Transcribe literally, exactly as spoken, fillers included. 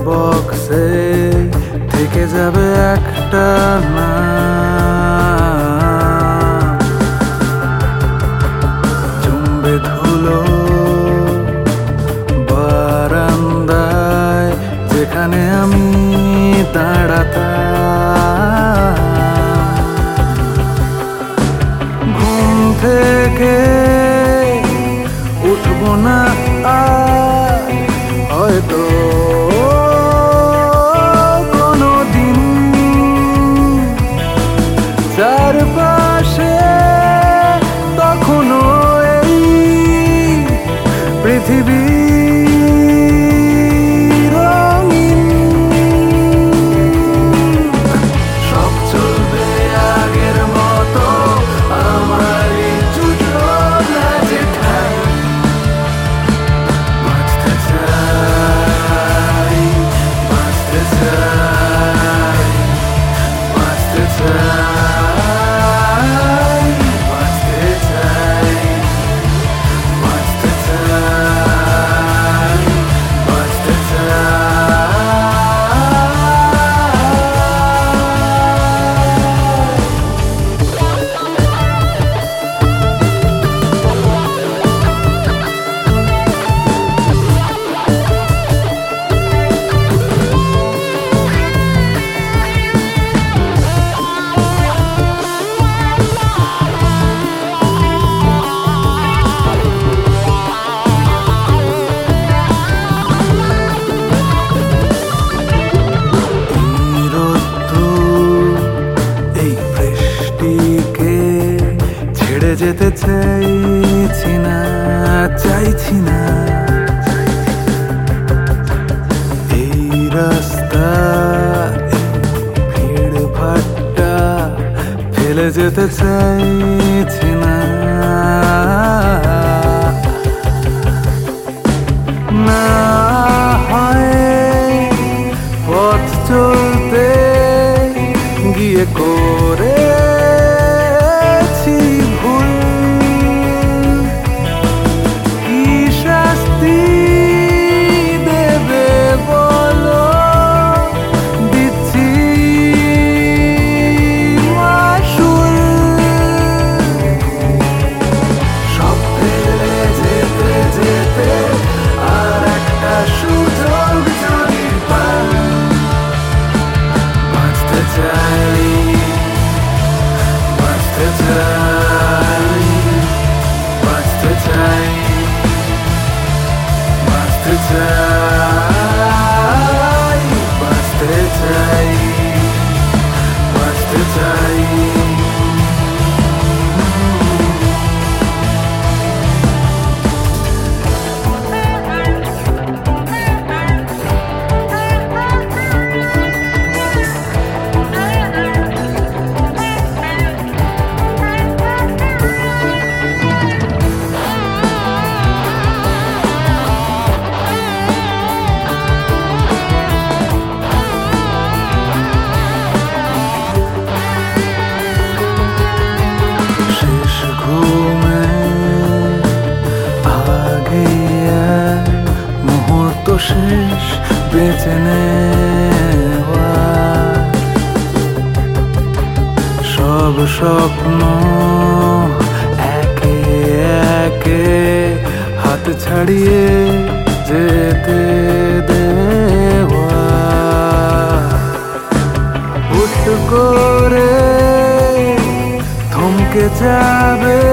বক্সে থেকে যাবে একটা না জমবে ধুলো বারান্দায় যেখানে আমি দাঁড়াতাম। ঘুম থেকে উঠবো না আর হয়তো কোনোদিন। চারপাশে তখনো এই পৃথিবী রঙিন। সব চলবে আগের মতো, আমারই জুটলো না যেঠাই। বাঁচতে চাই, বাঁচতে চাই, বাঁচতে চাই, বাঁচতে চাই, বাঁচতে চাই, বাঁচতে চাই। ছেড়ে যেতে চাইছি না, চাইছি না। এই রাস্তা ভিড় ভাট্টা ফেলে যেতে চাইছি না। না হয় পথ চলতে গিয়ে করে শেষ বেঁচে নেওয়া সব স্বপ্ন একে একে হাত ছাড়িয়ে যেতে দেওয়া। হুট করে থমকে যাবে